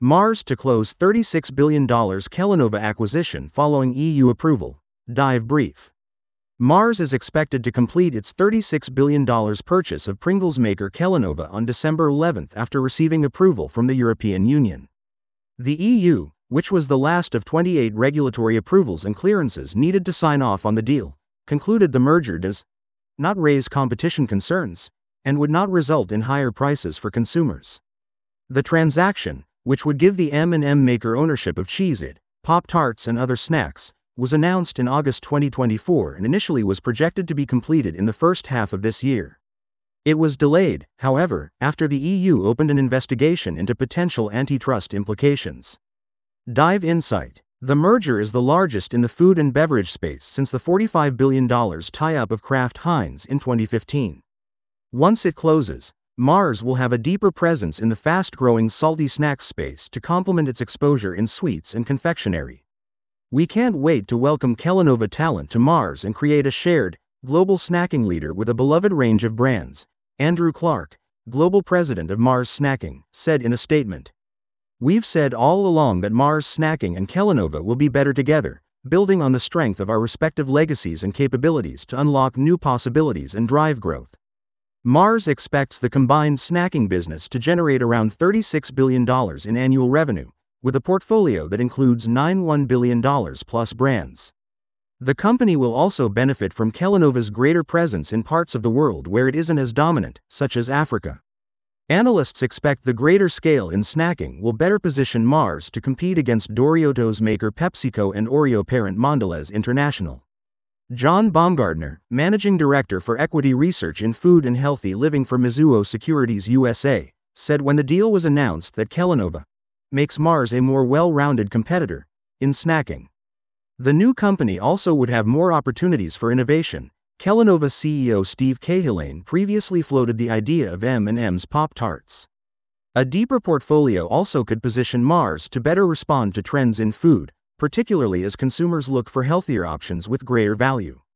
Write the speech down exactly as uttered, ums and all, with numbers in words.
Mars to close thirty-six billion dollars Kellanova acquisition following E U approval. Dive brief. Mars is expected to complete its thirty-six billion dollars purchase of Pringles maker Kellanova on December eleventh after receiving approval from the European Union. The E U, which was the last of twenty-eight regulatory approvals and clearances needed to sign off on the deal, concluded the merger does not raise competition concerns and would not result in higher prices for consumers. The transaction, which would give the M and M maker ownership of Cheez-It, Pop-Tarts and other snacks, was announced in August twenty twenty-four and initially was projected to be completed in the first half of this year. It was delayed, however, after the E U opened an investigation into potential antitrust implications. Dive insight. The merger is the largest in the food and beverage space since the forty-five billion dollars tie-up of Kraft Heinz in twenty fifteen. Once it closes, Mars will have a deeper presence in the fast-growing salty snacks space to complement its exposure in sweets and confectionery. We can't wait to welcome Kellanova talent to Mars and create a shared, global snacking leader with a beloved range of brands, Andrew Clark, global president of Mars Snacking, said in a statement. We've said all along that Mars Snacking and Kellanova will be better together, building on the strength of our respective legacies and capabilities to unlock new possibilities and drive growth. Mars expects the combined snacking business to generate around thirty-six billion dollars in annual revenue, with a portfolio that includes ninety-one billion dollars plus brands. The company will also benefit from Kellanova's greater presence in parts of the world where it isn't as dominant, such as Africa. Analysts expect the greater scale in snacking will better position Mars to compete against Doritos maker PepsiCo and Oreo parent Mondelez International. John Baumgartner, Managing Director for Equity Research in Food and Healthy Living for Mizuho Securities U S A, said when the deal was announced that Kellanova makes Mars a more well-rounded competitor in snacking. The new company also would have more opportunities for innovation. Kellanova C E O Steve Cahillane previously floated the idea of M and M's Pop-Tarts. A deeper portfolio also could position Mars to better respond to trends in food, particularly as consumers look for healthier options with greater value.